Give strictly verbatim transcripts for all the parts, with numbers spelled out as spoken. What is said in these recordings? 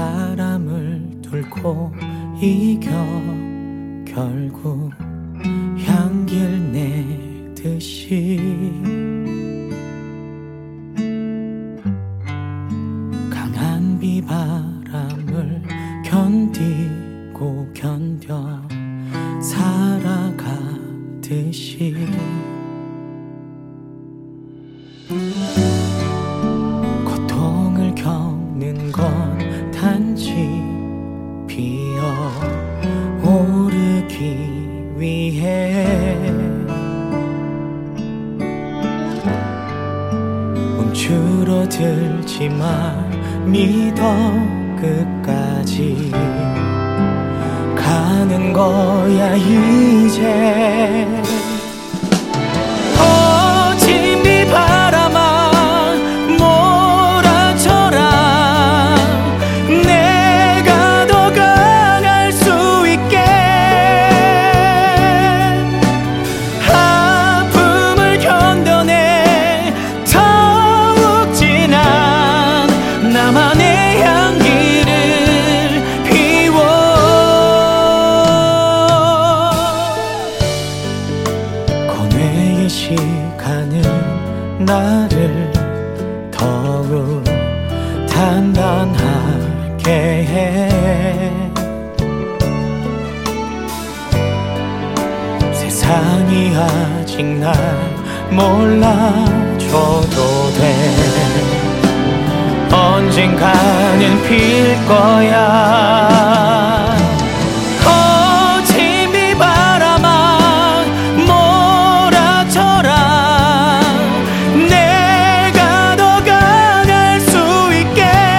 바람을 뚫고 이겨 결국 향기를 내듯이 강한 비바람을 견디고 견뎌 살아가듯이 고통을 겪는 건 단지 피어오르기 위해 멈추어들지만 믿어 끝까지 가는 거야 이제. 거친 비바람아 몰아쳐라. 내가 더 강할 수 있게. 아픔을 견뎌내 더욱 진한 나만의 향기를 피워. 고뇌의 시간은 나를 더욱 단단하게 해. 세상이 아직 날 몰라줘도 돼. 언젠가는 필 거야. 거친 비바람아 몰아쳐라. 내가 더 강할 수 있게.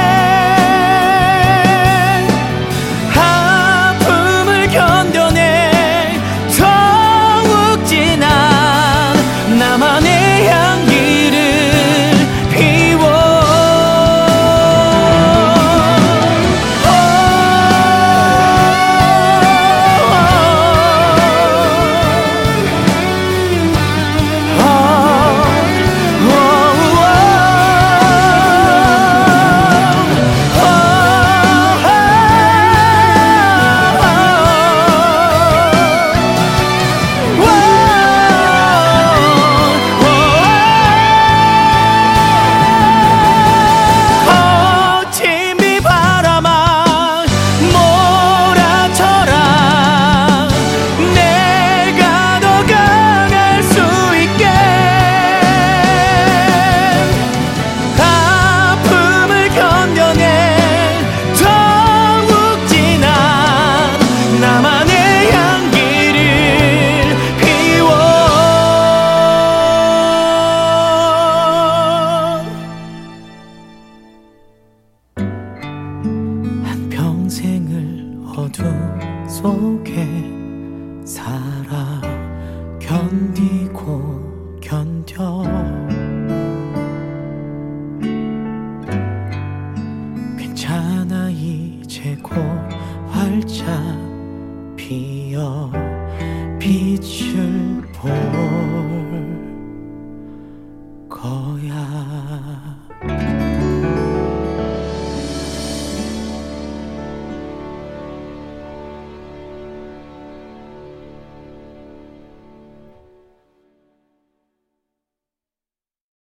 아픔을 견뎌내 더욱 진한 나만의 향기를 피워. 거친 비바람아 몰아쳐라. 내가 더 강할 수 있게. 아픔을 견뎌내 더욱 진한 나만의 향기를 피워. 한평생을 어둠 속에 살아 견디고 견뎌. 괜찮아 이제 곧 활짝 피어 빛을 볼 거야.